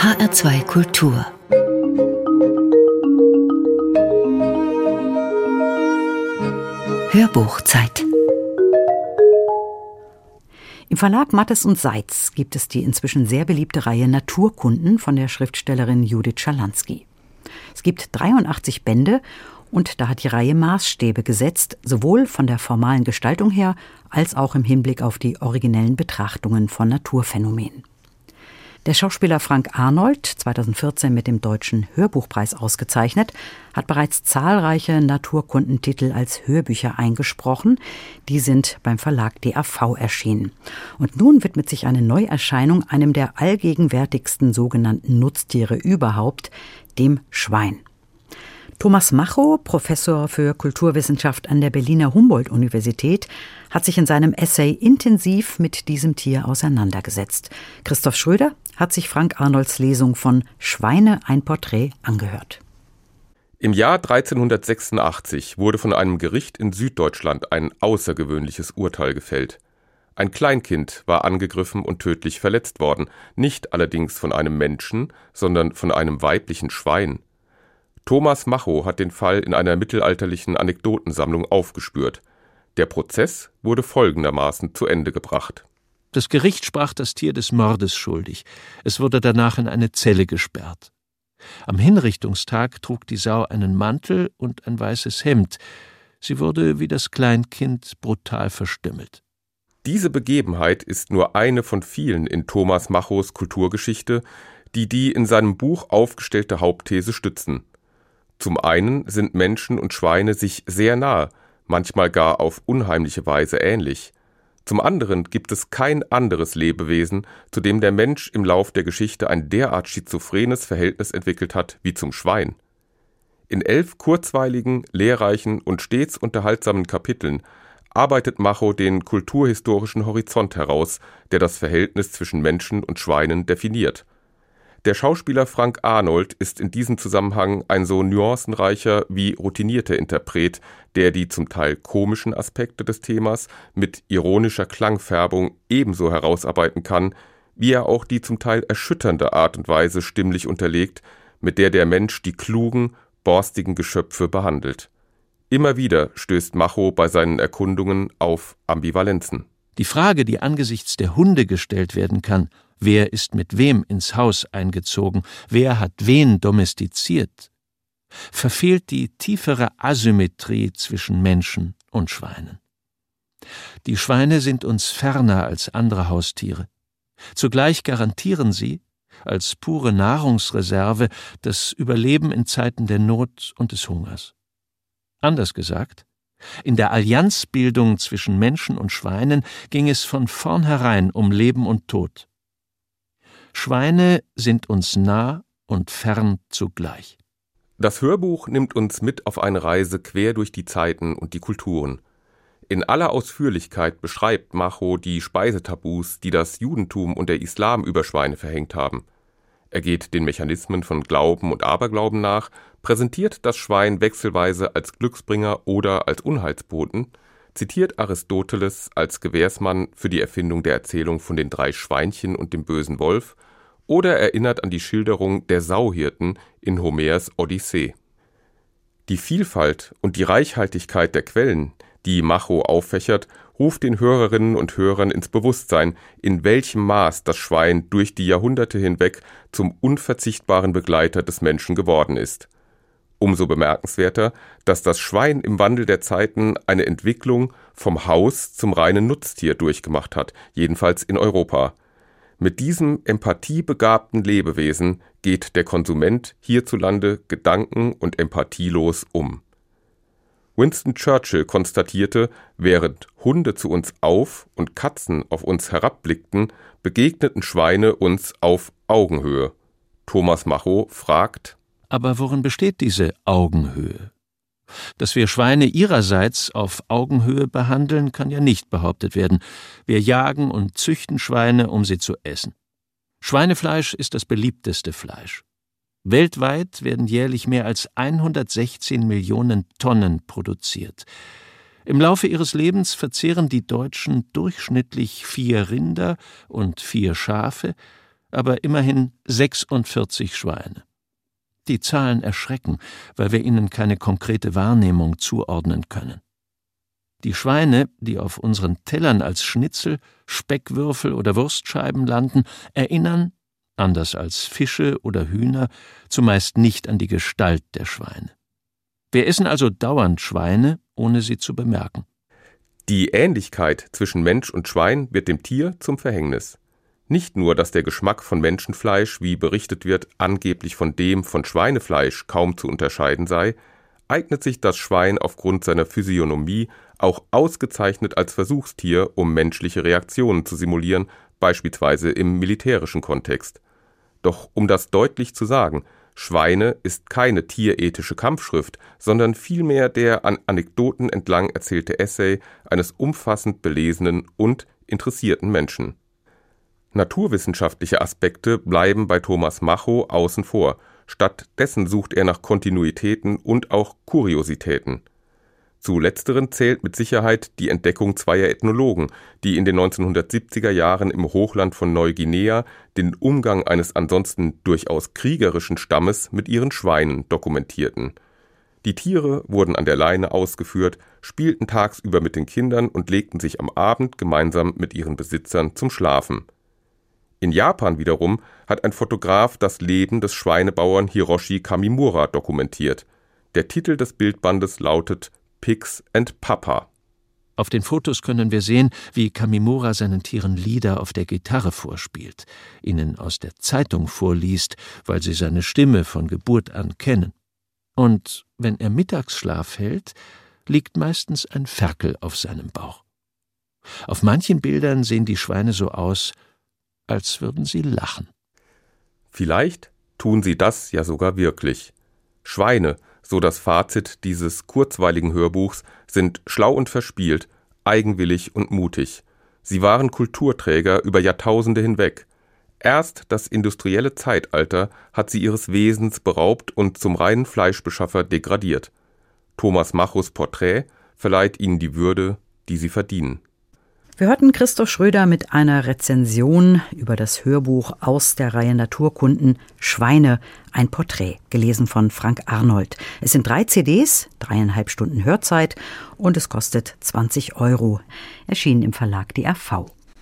HR2 Kultur. Hörbuchzeit. Im Verlag Mattes und Seitz gibt es die inzwischen sehr beliebte Reihe Naturkunden von der Schriftstellerin Judith Schalansky. Es gibt 83 Bände und da hat die Reihe Maßstäbe gesetzt, sowohl von der formalen Gestaltung her als auch im Hinblick auf die originellen Betrachtungen von Naturphänomenen. Der Schauspieler Frank Arnold, 2014 mit dem Deutschen Hörbuchpreis ausgezeichnet, hat bereits zahlreiche Naturkundentitel als Hörbücher eingesprochen. Die sind beim Verlag DAV erschienen. Und nun widmet sich eine Neuerscheinung einem der allgegenwärtigsten sogenannten Nutztiere überhaupt, dem Schwein. Thomas Macho, Professor für Kulturwissenschaft an der Berliner Humboldt-Universität, hat sich in seinem Essay intensiv mit diesem Tier auseinandergesetzt. Christoph Schröder hat sich Frank Arnolds Lesung von Schweine, ein Porträt angehört. Im Jahr 1386 wurde von einem Gericht in Süddeutschland ein außergewöhnliches Urteil gefällt. Ein Kleinkind war angegriffen und tödlich verletzt worden, nicht allerdings von einem Menschen, sondern von einem weiblichen Schwein. Thomas Macho hat den Fall in einer mittelalterlichen Anekdotensammlung aufgespürt. Der Prozess wurde folgendermaßen zu Ende gebracht. Das Gericht sprach das Tier des Mordes schuldig. Es wurde danach in eine Zelle gesperrt. Am Hinrichtungstag trug die Sau einen Mantel und ein weißes Hemd. Sie wurde wie das Kleinkind brutal verstümmelt. Diese Begebenheit ist nur eine von vielen in Thomas Machos Kulturgeschichte, die in seinem Buch aufgestellte Hauptthese stützen. Zum einen sind Menschen und Schweine sich sehr nahe, manchmal gar auf unheimliche Weise ähnlich. Zum anderen gibt es kein anderes Lebewesen, zu dem der Mensch im Lauf der Geschichte ein derart schizophrenes Verhältnis entwickelt hat wie zum Schwein. In 11 kurzweiligen, lehrreichen und stets unterhaltsamen Kapiteln arbeitet Macho den kulturhistorischen Horizont heraus, der das Verhältnis zwischen Menschen und Schweinen definiert. Der Schauspieler Frank Arnold ist in diesem Zusammenhang ein so nuancenreicher wie routinierter Interpret, der die zum Teil komischen Aspekte des Themas mit ironischer Klangfärbung ebenso herausarbeiten kann, wie er auch die zum Teil erschütternde Art und Weise stimmlich unterlegt, mit der der Mensch die klugen, borstigen Geschöpfe behandelt. Immer wieder stößt Macho bei seinen Erkundungen auf Ambivalenzen. Die Frage, die angesichts der Hunde gestellt werden kann, wer ist mit wem ins Haus eingezogen, wer hat wen domestiziert, verfehlt die tiefere Asymmetrie zwischen Menschen und Schweinen. Die Schweine sind uns ferner als andere Haustiere. Zugleich garantieren sie, als pure Nahrungsreserve, das Überleben in Zeiten der Not und des Hungers. Anders gesagt, in der Allianzbildung zwischen Menschen und Schweinen ging es von vornherein um Leben und Tod. Schweine sind uns nah und fern zugleich. Das Hörbuch nimmt uns mit auf eine Reise quer durch die Zeiten und die Kulturen. In aller Ausführlichkeit beschreibt Macho die Speisetabus, die das Judentum und der Islam über Schweine verhängt haben. Er geht den Mechanismen von Glauben und Aberglauben nach, präsentiert das Schwein wechselweise als Glücksbringer oder als Unheilsboten, zitiert Aristoteles als Gewährsmann für die Erfindung der Erzählung von den 3 Schweinchen und dem bösen Wolf oder erinnert an die Schilderung der Sauhirten in Homers Odyssee. Die Vielfalt und die Reichhaltigkeit der Quellen, die Macho auffächert, ruft den Hörerinnen und Hörern ins Bewusstsein, in welchem Maß das Schwein durch die Jahrhunderte hinweg zum unverzichtbaren Begleiter des Menschen geworden ist. Umso bemerkenswerter, dass das Schwein im Wandel der Zeiten eine Entwicklung vom Haus zum reinen Nutztier durchgemacht hat, jedenfalls in Europa. Mit diesem empathiebegabten Lebewesen geht der Konsument hierzulande gedanken- und empathielos um. Winston Churchill konstatierte, während Hunde zu uns auf und Katzen auf uns herabblickten, begegneten Schweine uns auf Augenhöhe. Thomas Macho fragt: Aber worin besteht diese Augenhöhe? Dass wir Schweine ihrerseits auf Augenhöhe behandeln, kann ja nicht behauptet werden. Wir jagen und züchten Schweine, um sie zu essen. Schweinefleisch ist das beliebteste Fleisch. Weltweit werden jährlich mehr als 116 Millionen Tonnen produziert. Im Laufe ihres Lebens verzehren die Deutschen durchschnittlich 4 Rinder und 4 Schafe, aber immerhin 46 Schweine. Die Zahlen erschrecken, weil wir ihnen keine konkrete Wahrnehmung zuordnen können. Die Schweine, die auf unseren Tellern als Schnitzel, Speckwürfel oder Wurstscheiben landen, erinnern, anders als Fische oder Hühner, zumeist nicht an die Gestalt der Schweine. Wir essen also dauernd Schweine, ohne sie zu bemerken. Die Ähnlichkeit zwischen Mensch und Schwein wird dem Tier zum Verhängnis. Nicht nur, dass der Geschmack von Menschenfleisch, wie berichtet wird, angeblich von dem von Schweinefleisch kaum zu unterscheiden sei, eignet sich das Schwein aufgrund seiner Physiognomie auch ausgezeichnet als Versuchstier, um menschliche Reaktionen zu simulieren, beispielsweise im militärischen Kontext. Doch um das deutlich zu sagen, Schweine ist keine tierethische Kampfschrift, sondern vielmehr der an Anekdoten entlang erzählte Essay eines umfassend belesenen und interessierten Menschen. Naturwissenschaftliche Aspekte bleiben bei Thomas Macho außen vor, stattdessen sucht er nach Kontinuitäten und auch Kuriositäten. Zu letzteren zählt mit Sicherheit die Entdeckung zweier Ethnologen, die in den 1970er Jahren im Hochland von Neuguinea den Umgang eines ansonsten durchaus kriegerischen Stammes mit ihren Schweinen dokumentierten. Die Tiere wurden an der Leine ausgeführt, spielten tagsüber mit den Kindern und legten sich am Abend gemeinsam mit ihren Besitzern zum Schlafen. In Japan wiederum hat ein Fotograf das Leben des Schweinebauern Hiroshi Kamimura dokumentiert. Der Titel des Bildbandes lautet Pigs and Papa. Auf den Fotos können wir sehen, wie Kamimura seinen Tieren Lieder auf der Gitarre vorspielt, ihnen aus der Zeitung vorliest, weil sie seine Stimme von Geburt an kennen. Und wenn er Mittagsschlaf hält, liegt meistens ein Ferkel auf seinem Bauch. Auf manchen Bildern sehen die Schweine so aus, als würden sie lachen. Vielleicht tun sie das ja sogar wirklich. Schweine, so das Fazit dieses kurzweiligen Hörbuchs, sind schlau und verspielt, eigenwillig und mutig. Sie waren Kulturträger über Jahrtausende hinweg. Erst das industrielle Zeitalter hat sie ihres Wesens beraubt und zum reinen Fleischbeschaffer degradiert. Thomas Machos Porträt verleiht ihnen die Würde, die sie verdienen. Wir hörten Christoph Schröder mit einer Rezension über das Hörbuch aus der Reihe Naturkunden Schweine, ein Porträt, gelesen von Frank Arnold. Es sind 3 CDs, 3,5 Stunden Hörzeit und es kostet 20 €. Erschienen im Verlag DRV.